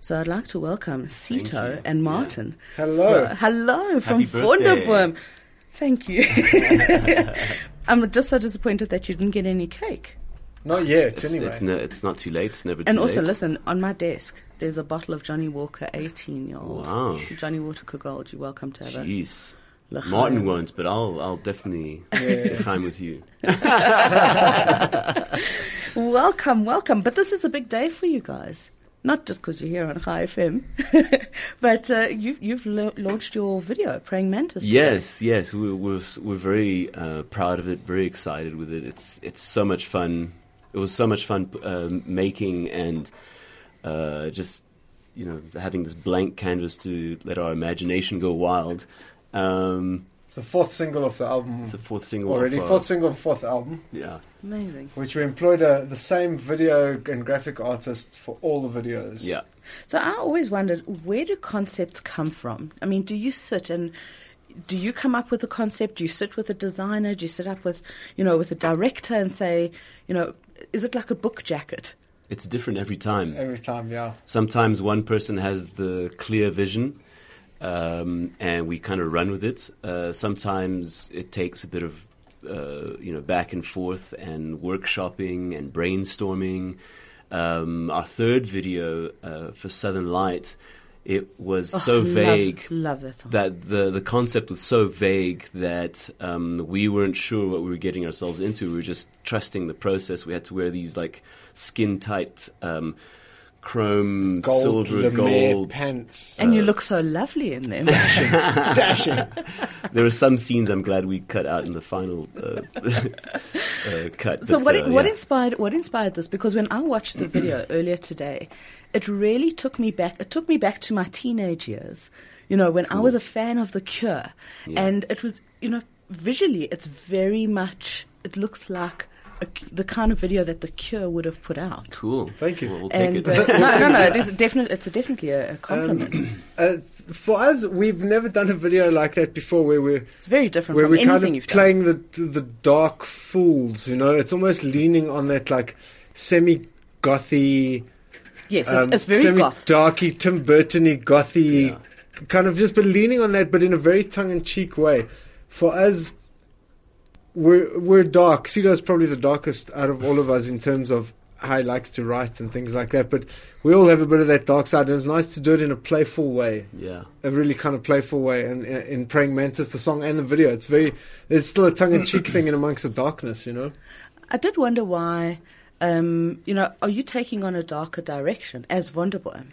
So I'd like to welcome Sito and Martin. Yeah. Hello. Hello from Happy birthday. Wonderboom. Thank you. I'm just so disappointed that you didn't get any cake. Not yet, anyway. It's not too late. It's never too late. And also, listen, on my desk, there's a bottle of Johnny Walker 18-year-old. Wow. Johnny Walker Gold. You're welcome to have it. Jeez. L'chaim. Martin won't, but I'll definitely l'chaim with you. Welcome. But this is a big day for you guys. Not just because you're here on Chai FM, but you've launched your video, Praying Mantis. Today. Yes, we're very proud of it, very excited with it. It's so much fun. It was so much fun making and just having this blank canvas to let our imagination go wild. It's the fourth single of the album. It's the fourth single already. Fourth single of the fourth album. Yeah. Amazing. Which we employed the same video and graphic artist for all the videos. Yeah. So I always wondered, where do concepts come from? I mean, do you sit and do you come up with a concept? Do you sit with a designer? Do you sit up with, with a director and say, is it like a book jacket? It's different every time. Every time, yeah. Sometimes one person has the clear vision, and we kind of run with it. Sometimes it takes a bit of, back and forth and workshopping and brainstorming. Our third video for Southern Light, it was so vague. Love that song. That the concept was so vague that we weren't sure what we were getting ourselves into. We were just trusting the process. We had to wear these like skin tight chrome, silver, gold pants. And you look so lovely in them. Dashing. There are some scenes I'm glad we cut out in the final cut. So what inspired this? Because when I watched the video earlier today, it really took me back. It took me back to my teenage years, when I was a fan of The Cure. Yeah. And it was, visually it's very much, it looks like the kind of video that The Cure would have put out. Cool. Thank you. We'll take it. No, it's definitely a compliment. For us, we've never done a video like that before It's very different where from we're anything kind you've of done. playing the dark fools, It's almost leaning on that like semi-gothy... Yes, it's very goth. Semi-darky, Tim Burton-y, gothy, kind of just but leaning on that, but in a very tongue-in-cheek way. For us... We're dark. Sito's probably the darkest out of all of us in terms of how he likes to write and things like that. But we all have a bit of that dark side, and it's nice to do it in a playful way. Yeah, a really kind of playful way. And in Praying Mantis, the song and the video, there's still a tongue-in-cheek thing in amongst the darkness, I did wonder why. Are you taking on a darker direction as Wonderboom?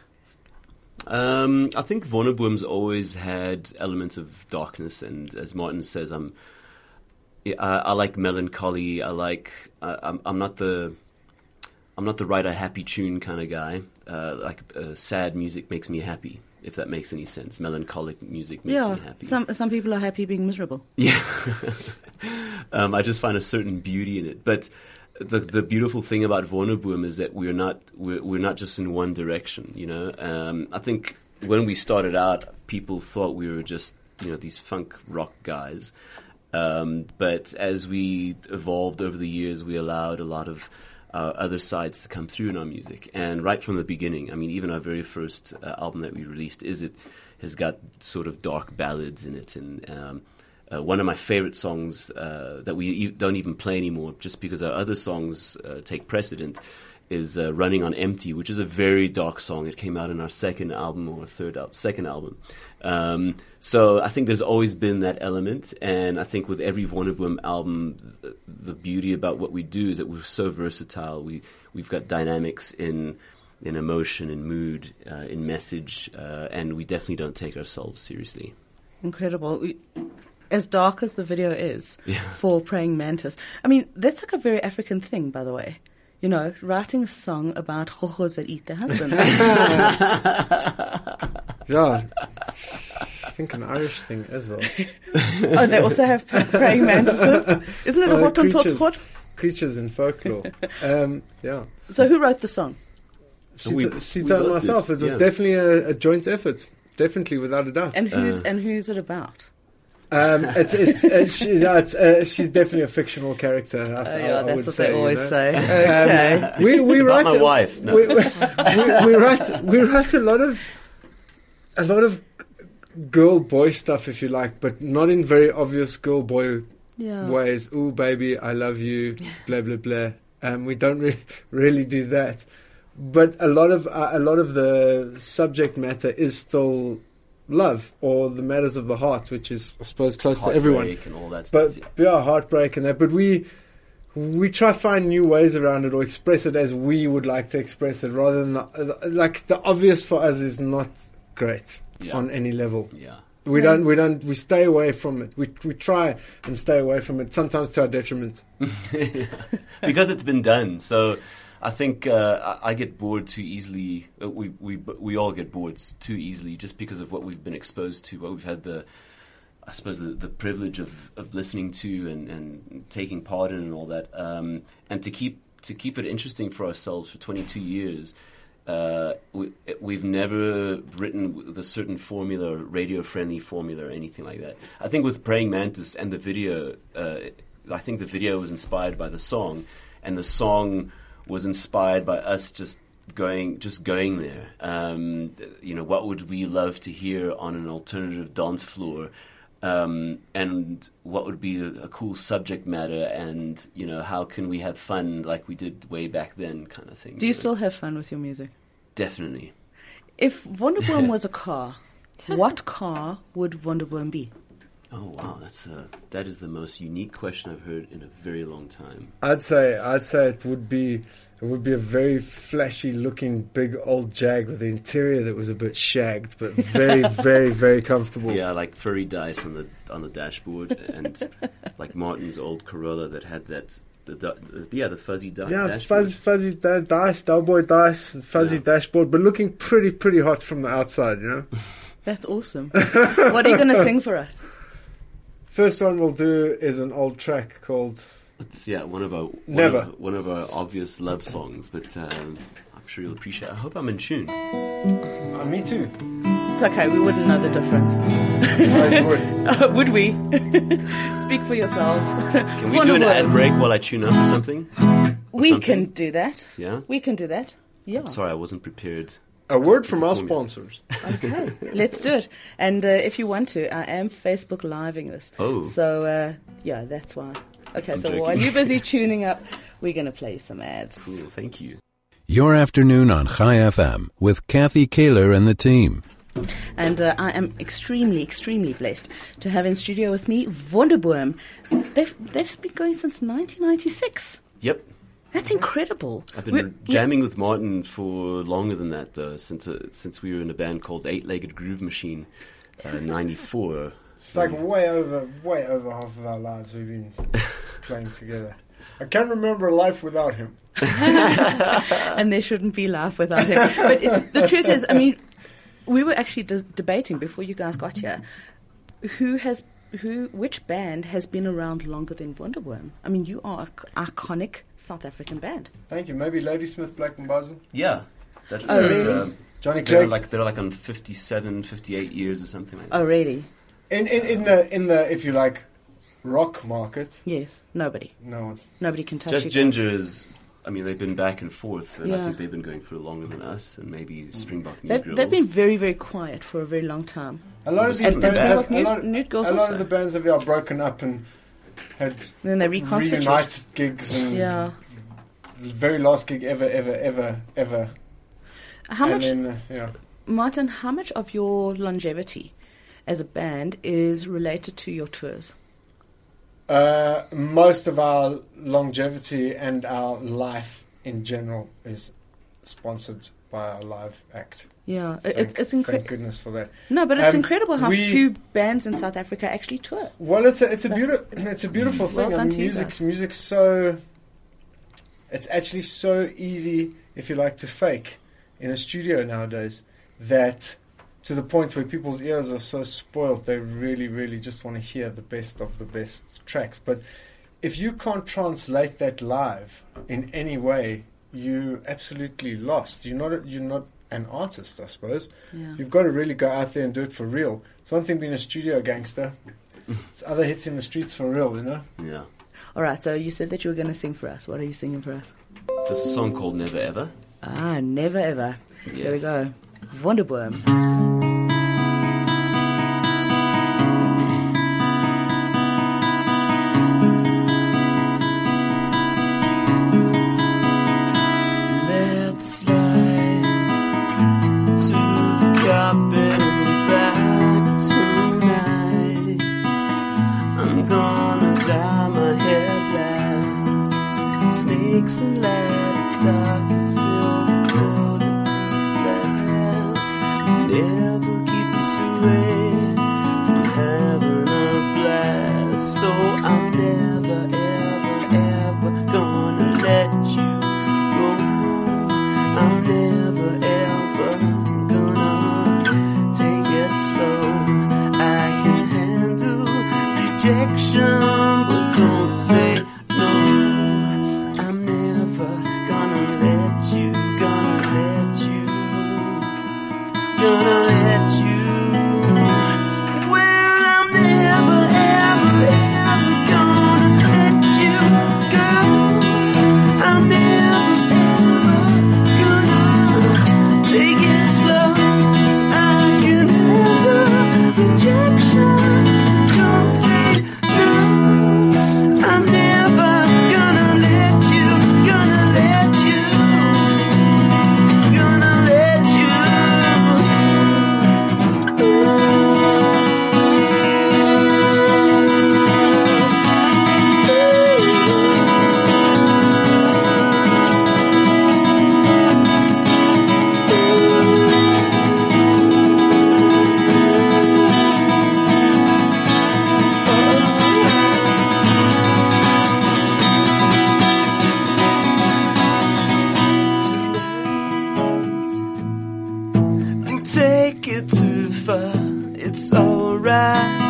I think Wonderboom's always had elements of darkness, and as Martin says, I like melancholy. I'm not the write a happy tune kind of guy. Sad music makes me happy, if that makes any sense. Melancholic music makes me happy. Some people are happy being miserable. Yeah, I just find a certain beauty in it. But the beautiful thing about Wonderboom is that we're not just in one direction. I think when we started out, people thought we were just these funk rock guys. But as we evolved over the years, we allowed a lot of other sides to come through in our music. And right from the beginning, even our very first album that we released, has got sort of dark ballads in it. And one of my favorite songs that we don't even play anymore, just because our other songs take precedent, is Running on Empty, which is a very dark song. It came out in our second album or second album. So I think there's always been that element, and I think with every Wonderboom album, the beauty about what we do is that we're so versatile. We've got dynamics in emotion, in mood, in message, and we definitely don't take ourselves seriously. Incredible. As dark as the video is for Praying Mantis, that's like a very African thing, by the way. Writing a song about chochos that eat their husbands. Yeah, I think an Irish thing as well. Oh, they also have praying mantises? Isn't it a hottentot? Creatures in folklore. Yeah. So who wrote the song? Sito and myself. It was definitely a joint effort. Definitely, without a doubt. And who's it about? She's definitely a fictional character. I that's would what say, they always you know? say. Okay. We It's write about my wife. No. we write a lot of girl boy stuff, if you like, but not in very obvious girl boy ways. Ooh, baby, I love you. Blah blah blah. We don't really do that. But a lot of the subject matter is still love or the matters of the heart, which is, I suppose, close to everyone. Heartbreak and all that stuff. But heartbreak and that. But we try to find new ways around it or express it as we would like to express it, rather than the obvious for us is not great on any level. Yeah. We stay away from it. We try and stay away from it, sometimes to our detriment. Because it's been done. So I think I get bored too easily. We all get bored too easily just because of what we've been exposed to, what we've had the privilege of listening to and taking part in and all that. And to keep it interesting for ourselves for 22 years, we've never written with a certain formula, radio-friendly formula or anything like that. I think with Praying Mantis and the video, I think the video was inspired by the song, and the song was inspired by us just going there. What would we love to hear on an alternative dance floor? And what would be a cool subject matter, and how can we have fun like we did way back then, kind of thing. Do you still have fun with your music? Definitely. If Wonderboom was a car, what car would Wonderboom be? Oh wow, that is the most unique question I've heard in a very long time. I'd say it would be a very flashy looking big old Jag with the interior that was a bit shagged, but very very very comfortable. Yeah, like furry dice on the dashboard, and like Martin's old Corolla that had that the fuzzy dashboard. fuzzy dice, Doughboy dice, fuzzy dashboard, but looking pretty hot from the outside, That's awesome. What are you going to sing for us? First one we'll do is an old track called... It's one of our obvious love songs, but I'm sure you'll appreciate it. I hope I'm in tune. Me too. It's okay, we wouldn't know the difference. I would. Would we? Speak for yourself. Can we do an ad break while I tune up or something? We can do that. Yeah? We can do that. Yeah. I'm sorry, I wasn't prepared. A word from our sponsors. Okay, let's do it. And if you want to, I am Facebook Living this. Oh. So, that's why. Okay, I'm so joking. while you're busy tuning up, we're going to play some ads. Cool, thank you. Your afternoon on Chai FM with Kathy Kaler and the team. And I am extremely, extremely blessed to have in studio with me Wonderboom. They've been going since 1996. Yep. That's incredible. I've been jamming with Martin for longer than that, though, since we were in a band called Eight-Legged Groove Machine, 94. It's like way over half of our lives we've been playing together. I can't remember a life without him. And there shouldn't be life without him. But the truth is, I mean, we were actually debating before you guys got here, which band has been around longer than Wonderboom? I mean, you are an iconic South African band. Thank you. Maybe Ladysmith Black Mambazo? Yeah. That's really? Johnny Clegg? They're like on 57, 58 years or something like that. Oh, really? In the if you like, rock market. Yes. Nobody. No one. Nobody can touch Just you Ginger guys. is... I mean, they've been back and forth, and I Yeah. think they've been going for longer than us, and maybe Springbok New They've Girls. been very, very quiet for a very long time. A lot of these And bands Springbok have, Nude Girls a lot also. of the bands have broken up and had Then they reconstitute. reunited gigs and Yeah. the very last gig ever. How and much, then, Martin, how much of your longevity as a band is related to your tours? most of our longevity and our life in general is sponsored by our live act. Yeah, Thank it's incredible. Thank goodness for that. No, but it's Um, incredible how we- few bands in South Africa actually tour. Well, it's a beautiful Well thing. I done mean, to you guys. music's so. It's actually so easy, if you like, to fake in a studio nowadays. That to the point where people's ears are so spoiled, they really, really just want to hear the best of the best tracks. But if you can't translate that live in any way, you're absolutely lost. You're not an artist, I suppose. Yeah. You've got to really go out there and do it for real. It's one thing being a studio gangster, it's other hits in the streets for real, you know. Yeah. All right, so you said that you were going to sing for us. What are you singing for us? This is a song called Never Ever. Ah, Never Ever. Here we Yes. go. Wonderboom. Let's slide to the carpet back tonight. I'm gonna dye my hair black. Snakes and light stuck in silver bulletproof glass. Never keep us away from having a blast. So I'm never, ever, ever gonna let you go. I'm never, ever gonna take it slow. I can handle rejection, but don't say no. I'm never gonna let you, gonna let you, gonna let you. Well, I'm never, ever, ever gonna let you go. I'm never, ever gonna take it slow. I can handle rejection. Don't say no. I'm never gonna let you, gonna let you, gonna let you. Don't take it too far, it's alright.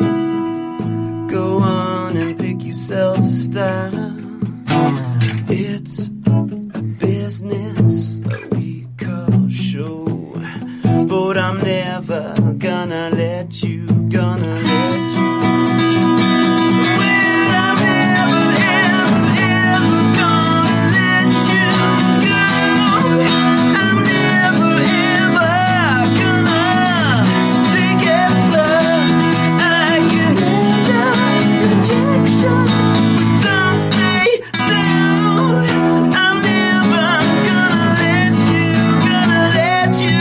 Go on and pick yourself a style. It's a business we call show, but I'm never gonna let you, gonna let you. Well, I'm never, ever, ever gonna let you go. I'm never, ever gonna take it slow. I can handle rejection. Don't say no. I'm never gonna let you, gonna let you,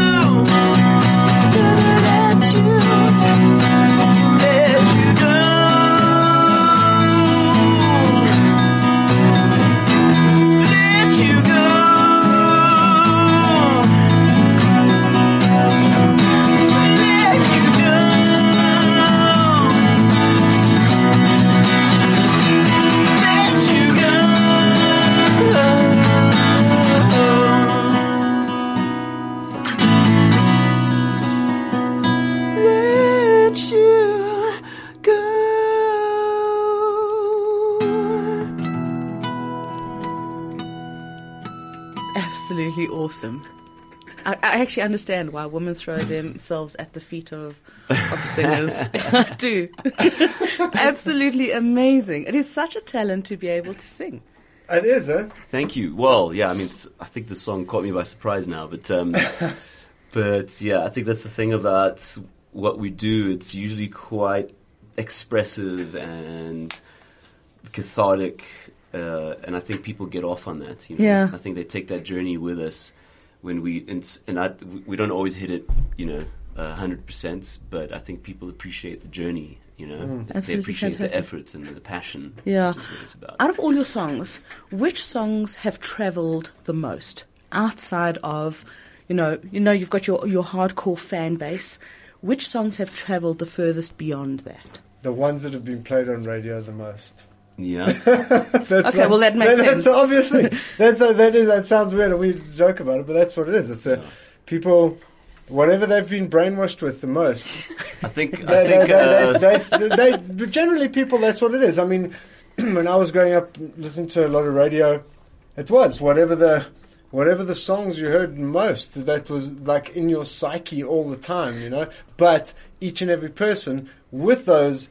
gonna let you, let you go. Let you go. Let you go. Let you go. Let you go. Absolutely awesome. I actually understand why women throw themselves at the feet of singers. I do. Absolutely amazing. It is such a talent to be able to sing. It is, eh? Thank you. Well, yeah, I mean, I think the song caught me by surprise now, but but yeah, I think that's the thing about what we do. It's usually quite expressive and cathartic, and I think people get off on that. You know? Yeah. I think they take that journey with us when we we don't always hit it, 100%, but I think people appreciate the journey. They Absolutely appreciate fantastic. the efforts and the passion. Yeah. Which is what it's about. Out of all your songs, which songs have traveled the most outside of, you've got your hardcore fan base. Which songs have traveled the furthest beyond that? The ones that have been played on radio the most. Yeah. Okay, well, that makes sense. Obviously, that sounds weird, and we joke about it, but that's what it is. It's people, whatever they've been brainwashed with the most. I think But generally, people, that's what it is. I mean, when I was growing up, listening to a lot of radio, it was whatever whatever the songs you heard most, that was like in your psyche all the time, you know. But each and every person with those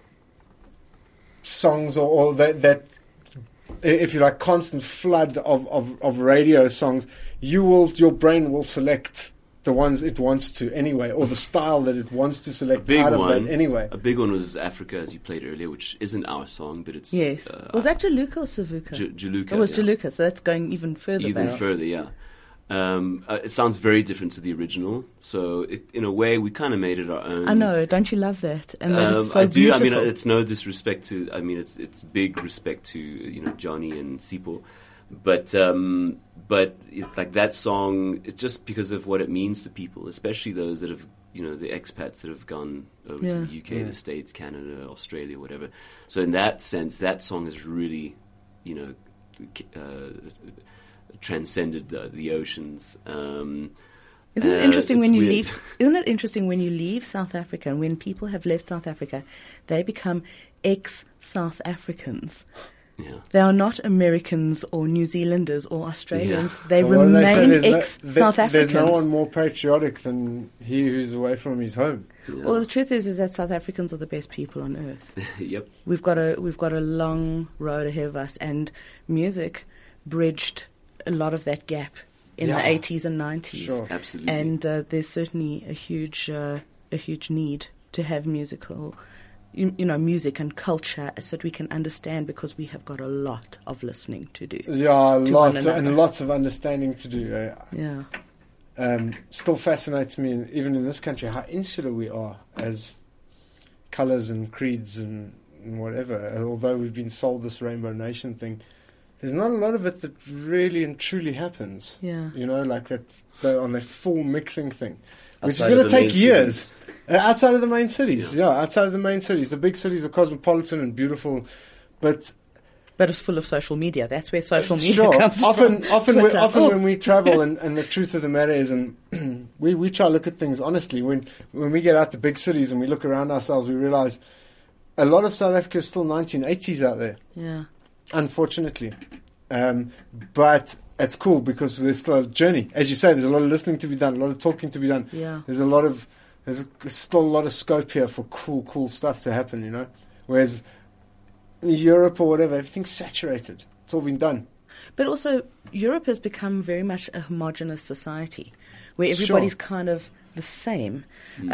songs or that, if you like, constant flood of radio songs, your brain will select the ones it wants to anyway, or the style that it wants to select out of that anyway. A big one was Africa, as you played earlier, which isn't our song, but it's... Yes. Was that Jaluka or Savuka? Jaluka. It was Jaluka, so that's going even further back. Further, yeah. It sounds very different to the original, so in a way we kind of made it our own. I know, don't you love that? And it's so I do. beautiful. I mean, it's no disrespect to. I mean, it's big respect to Johnny and Sipho, but like that song, it's just because of what it means to people, especially those that have the expats that have gone over to the UK, the States, Canada, Australia, whatever. So in that sense, that song is really, transcended the oceans. Isn't it interesting when you leave? Isn't it interesting when you leave South Africa, and when people have left South Africa, they become ex-South Africans. Yeah. They are not Americans or New Zealanders or Australians. Yeah. They remain ex-South Africans. There's no one more patriotic than he who's away from his home. Yeah. Well, the truth is that South Africans are the best people on earth. Yep. We've got a long road ahead of us, and music bridged a lot of that gap in the 80s and 90s. Sure. Absolutely. And there's certainly a huge need to have musical, music and culture, so that we can understand, because we have got a lot of listening to do. Yeah, lots of understanding to do. Yeah. Still fascinates me, even in this country, how insular we are as colours and creeds and whatever. Although we've been sold this Rainbow Nation thing, there's not a lot of it that really and truly happens. Yeah. Like that on that full mixing thing, which Outside is going of to the take main years. cities. Outside of the main cities, outside of the main cities. The big cities are cosmopolitan and beautiful, but it's full of social media. That's where social media sure. comes often, from. Often, Twitter. when we travel, and the truth of the matter is, and we try to look at things honestly. When we get out to big cities and we look around ourselves, we realise a lot of South Africa is still 1980s out there. Yeah. Unfortunately. But it's cool because there's still a journey. As you say, there's a lot of listening to be done, a lot of talking to be done. Yeah. There's still a lot of scope here for cool stuff to happen, Whereas in Europe or whatever, everything's saturated. It's all been done. But also, Europe has become very much a homogenous society where everybody's kind of the same.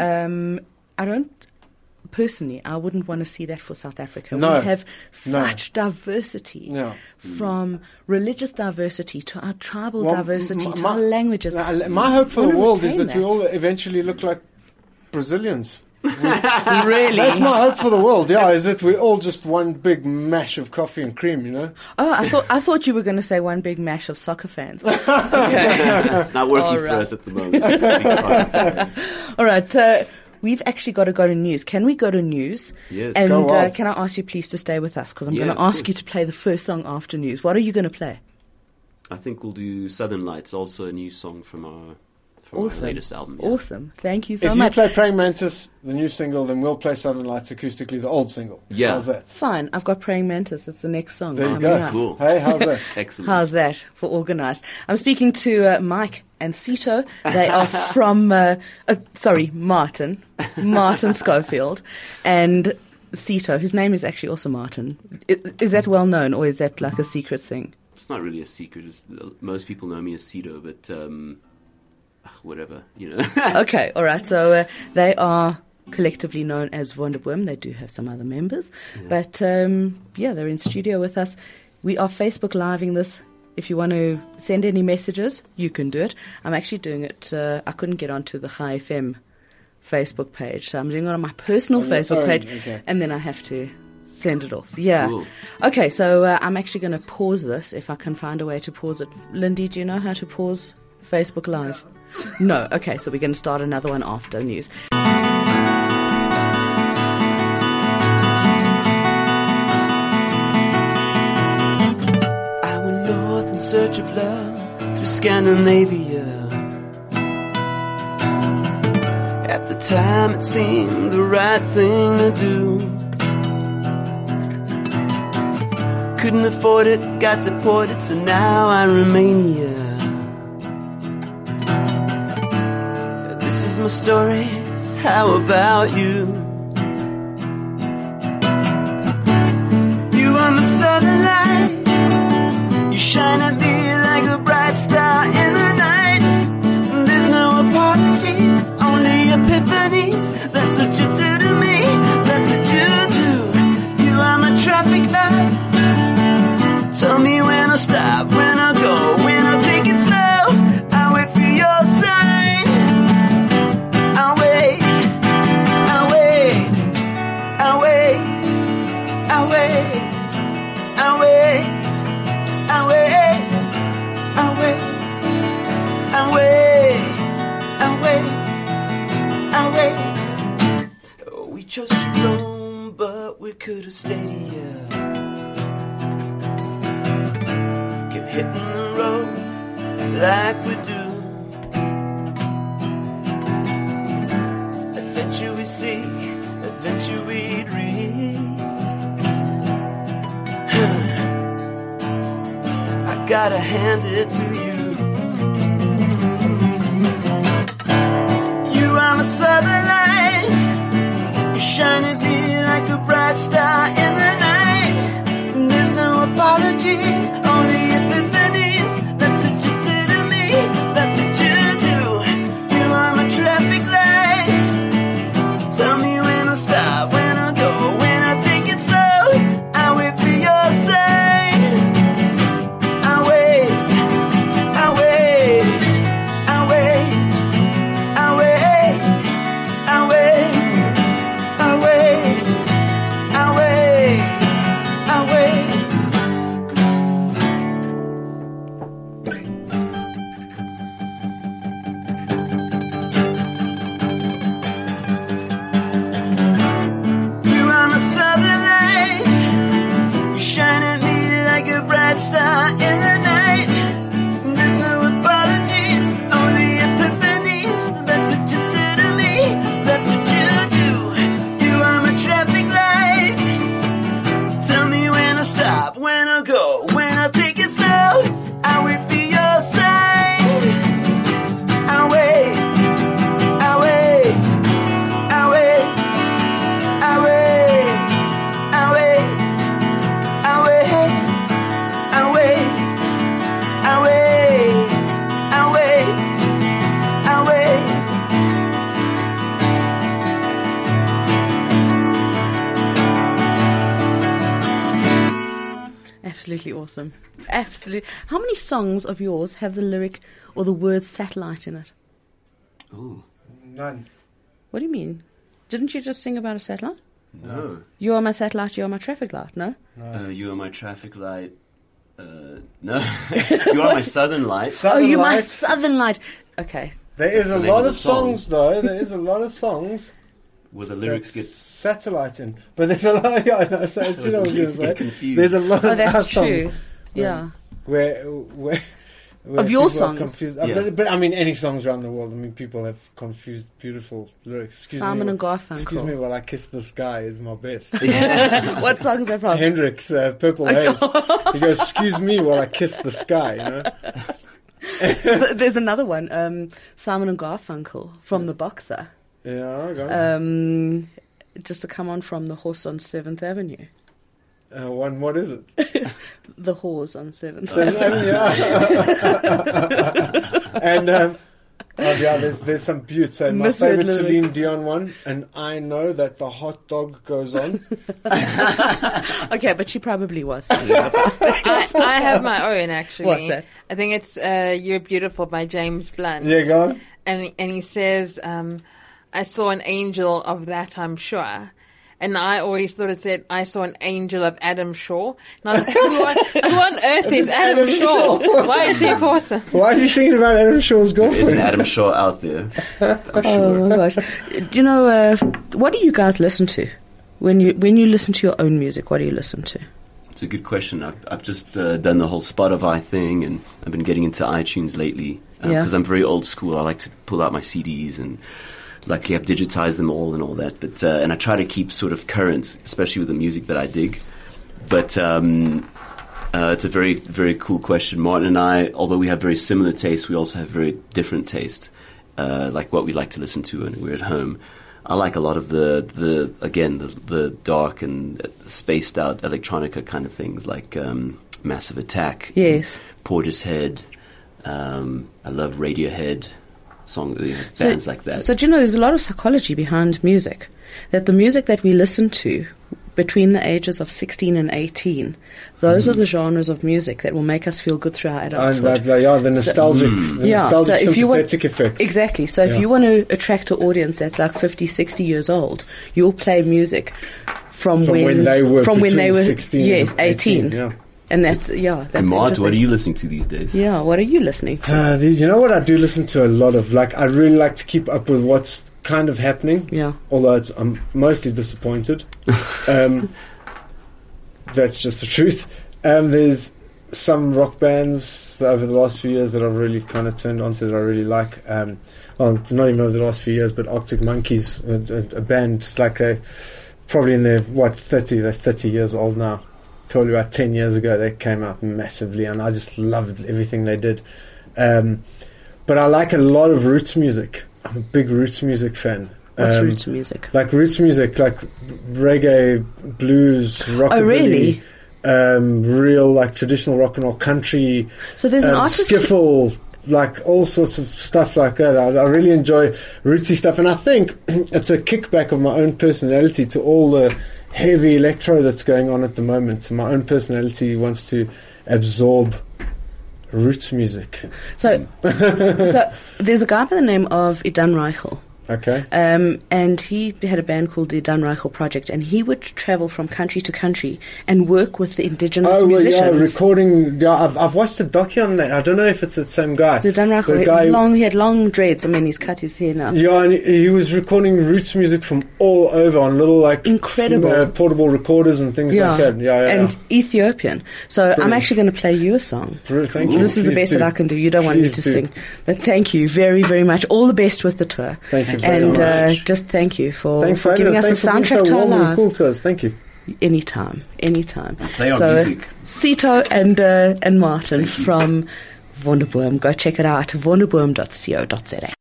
I wouldn't want to see that for South Africa. No. We have such diversity, from religious diversity to our tribal diversity to our languages. My hope for the world is that we that. all eventually look like Brazilians. Really? That's my hope for the world, is that we're all just one big mash of coffee and cream, Oh, I thought you were going to say one big mash of soccer fans. Okay. It's not working for us at the moment. All right. We've actually got to go to news. Can we go to news? Yes. And Go off. can I ask you please to stay with us? Because I'm Yeah, going to of ask you course. to play the first song after news. What are you going to play? I think we'll do Southern Lights, also a new song from our latest album. Yeah. Awesome. Thank you so If much. you play Praying Mantis, the new single, then we'll play Southern Lights acoustically, the old single. Yeah. How's that? Fine. I've got Praying Mantis. It's the next song. There you coming go. up. Cool. Hey, how's that? Excellent. How's that for organised? I'm speaking to Mike and Sito. They are from, Martin Schofield, and Sito, whose name is actually also Martin. Is that well known, or is that like a secret thing? It's not really a secret. Most people know me as Cito, but whatever, Okay, all right. So they are collectively known as Wonderboom. They do have some other members. But, they're in studio with us. We are Facebook Living this. If you want to send any messages, you can do it. I'm actually doing it. I couldn't get onto the Chai FM Facebook page, so I'm doing it on my personal Facebook page, and then I have to send it off. Yeah. Cool. Okay, so I'm actually going to pause this if I can find a way to pause it. Lindy, do you know how to pause Facebook Live? No. Okay, so we're going to start another one after news. I went north in search of love through Scandinavia. At the time it seemed the right thing to do. Couldn't afford it, got deported, so now I remain here. is my story. How about you? You are my southern light. You shine at me like a bright star in the night. There's no apologies, only epiphanies. That's what you do to me. That's what you do. You are my traffic light. Tell me when I stop, when I go, when I take it slow. I'll wait for your sign. I'll wait, I'll wait, I'll wait, I'll wait, I'll wait, I'll wait, I'll wait, I'll wait, I'll wait, I'll wait. Oh, we chose to roam, but we could have stayed here. Hitting the road like we do. Adventure we seek, adventure we'd read. I gotta hand it to you. You are my southern light. You shine at me like a bright star in the night. There's no apologies, only epiphanies. That's what you do to me. That's what you do. You are my traffic light. Tell me when I stop, when I go, when I take it slow. I wait for your sign. I wait, I wait, I wait, I wait, I wait, I wait, I wait, I wait. Star in the night. There's no apologies, only epiphanies. That's what you do to me. That's what you do. You are my traffic light. Tell me when I stop, when I go, when I take it slow. I wait for your sign. I wait, I wait, I wait, I wait, I wait, I wait. I wait, I wait, I wait, I wait. Absolutely awesome. Absolutely. How many songs of yours have the lyric or the word satellite in it? Ooh. None. What do you mean? Didn't you just sing about a satellite? No. You are my satellite, you are my traffic light, no? You are my traffic light. No. You are my southern light. Oh, you my Light. southern light. Okay. There is That's a the name lot of of the song. songs, though. There is a lot of songs. Where the lyrics that get... satellite in, but there's a lot. Yeah, I know, so I see what I was going to Get say. confused. There's a lot Oh, of that's our songs true. Yeah. where Of your people are songs? confused. Yeah. But I mean, any songs around the world. I mean, people have confused beautiful lyrics. Excuse Simon me, and Garfunkel. Excuse me while I kiss the sky is my best. What song is that from? Hendrix, Purple Haze. He goes, "Excuse me while I kiss the sky." You know. There's another one, Simon and Garfunkel from The Boxer. Yeah, go on. Just to come on from The Horse on 7th Avenue. What is it? The Horse on 7th Yeah. And yeah, there's some beauts. And my Misheard favorite lyrics. Celine Dion one, and I know that the hot dog goes on. Okay, but she probably was. I have my own, actually. What's that? I think it's You're Beautiful by James Blunt. Yeah, go on. And he says, I saw an angel of that, I'm sure. And I always thought it said, I saw an angel of Adam Shaw. And I was like, who on earth is Adam Shaw? Why is he awesome? Why is he singing about Adam Shaw's There's an girlfriend? Adam Shaw out there. I'm Oh sure. my gosh! Do you know what do you guys listen to when you listen to your own music? What do you listen to? It's a good question. I've just done the whole Spotify thing, and I've been getting into iTunes lately Yeah. because I'm very old school. I like to pull out my CDs, and luckily I've digitized them all and all that. But and I try to keep sort of current, especially with the music that I dig. But it's a very, very cool question. Martin and I, although we have very similar tastes, we also have very different taste. like what we like to listen to when we're at home. I like a lot of the dark and spaced out electronica kind of things, like Massive Attack, Yes. Portishead. I love Radiohead bands like that. So, do you know, there's a lot of psychology behind music. That the music that we listen to between the ages of 16 and 18, those are the genres of music that will make us feel good through our adulthood. The nostalgic, nostalgic sympathetic effect. Exactly. So if you want to attract an audience that's like 50, 60 years old, you'll play music from when they were 16 yes, and 18. Yeah. And that's And Marge, what are you listening to these days? Yeah, what are you listening to? You know what I do listen to a lot of? Like, I really like to keep up with what's kind of happening. Yeah. Although I'm mostly disappointed. That's just the truth. There's some rock bands over the last few years that I've really kind of turned on to that I really like. Well, not even over the last few years, but Arctic Monkeys, a band like probably in their 30 years old now. Probably about 10 years ago they came out massively, and I just loved everything they did. But I like a lot of roots music. I'm a big roots music fan. What's roots music? Like roots music, like reggae, blues, rockabilly. Oh, really? Real, like, traditional rock and roll, country. So there's an artist... skiffle, like all sorts of stuff like that. I really enjoy rootsy stuff, and I think it's a kickback of my own personality to all the heavy electro that's going on at the moment. So my own personality wants to absorb roots music. So there's a guy by the name of Idan Reichel. Okay. And he had a band called the Idan Reichel Project, and he would travel from country to country and work with the indigenous musicians. Yeah, recording. Yeah, I've watched a docu on that. I don't know if it's the same guy. So Idan Reichel, he had long dreads. I mean, he's cut his hair now. Yeah, and he was recording roots music from all over on little, like, incredible portable recorders and things like that. Yeah, and Ethiopian. So Brilliant. I'm actually going to play you a song. Thank you. This is the best that I can do. You don't want me to sing, but thank you very, very much. All the best with the tour. Thank you. And much. Just thank you for us. giving us Thanks a for soundtrack being so to our warm and lives. cool to us. Thank you. Anytime. Play our music. Sito and Martin from Wonderboom. Go check it out at wonderboom.co.za.